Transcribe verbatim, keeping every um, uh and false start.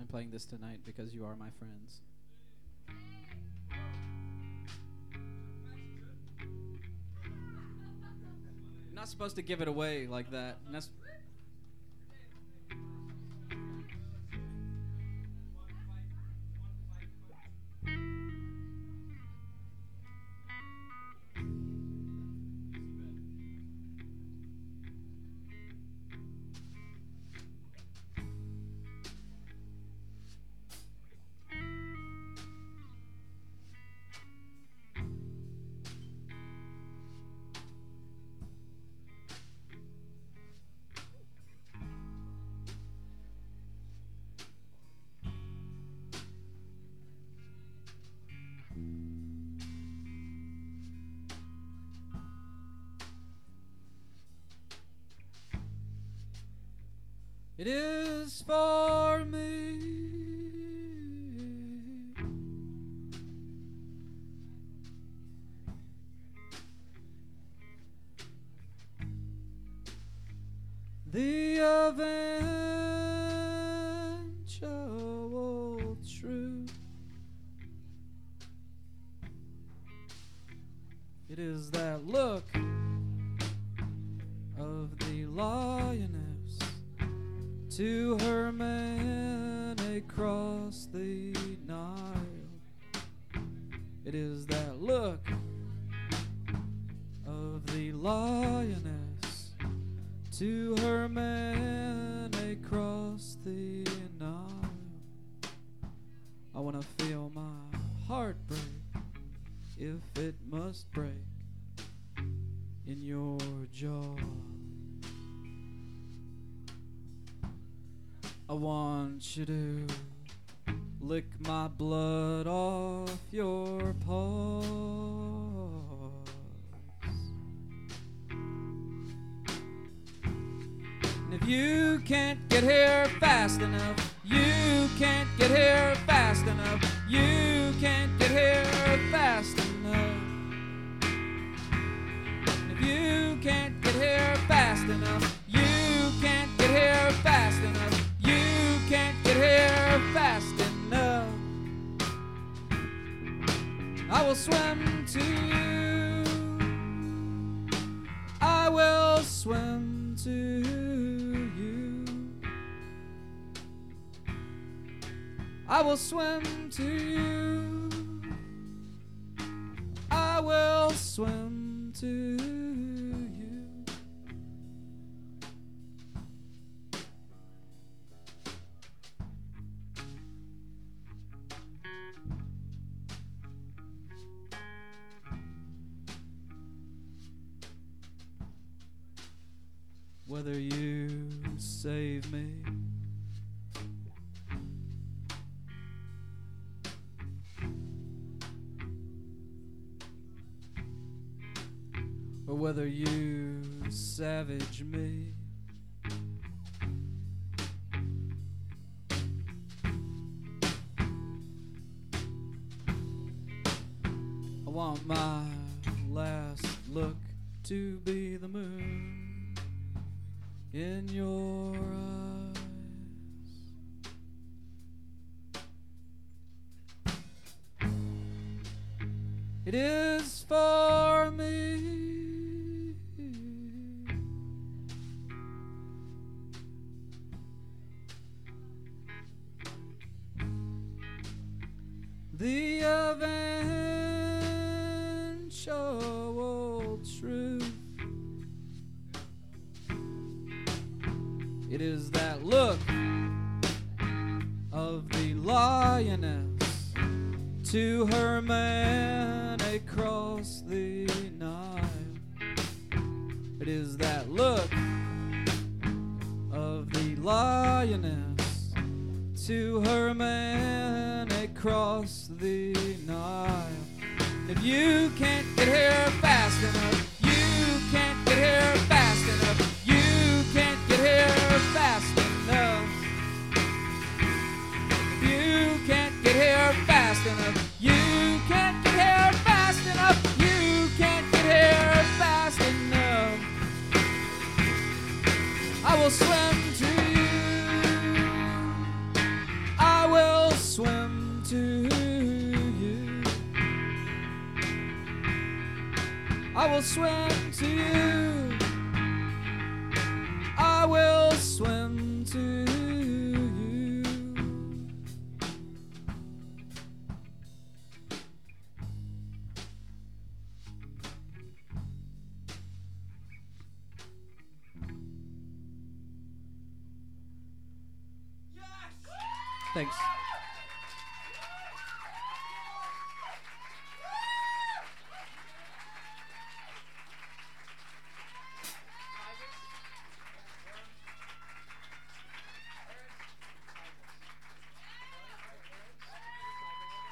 I'm playing this tonight because you are my friends. I'm not supposed to give it away like that. And that's It is for me. The eventual truth. It is that look of the lioness to her man across the Nile. It is that look of the lioness to her man across the Nile. I wanna feel my heart break if it must break in your jaw. I want you to lick my blood off your paws. And if you can't get here fast enough, you can't get here fast enough, you can't get here fast enough. And if you can't get here fast enough, you can't get here fast enough, can't get here fast enough, I will swim to you. I will swim to you. I will swim to you. I will swim to you. Whether you save me or whether you savage me, I want my last look to be the moon in your eyes. It is for me. The eventual truth. It is that look of the lioness to her man across the Nile. It is that look of the lioness to her man across the Nile. If you can't get here fast enough, you can't get here fast enough, you can't get here fast enough. If you can't get here fast enough, you can't get here fast enough, you can't get here fast enough, I will swim to you. I I will swim to you. I will swim to you. Thanks.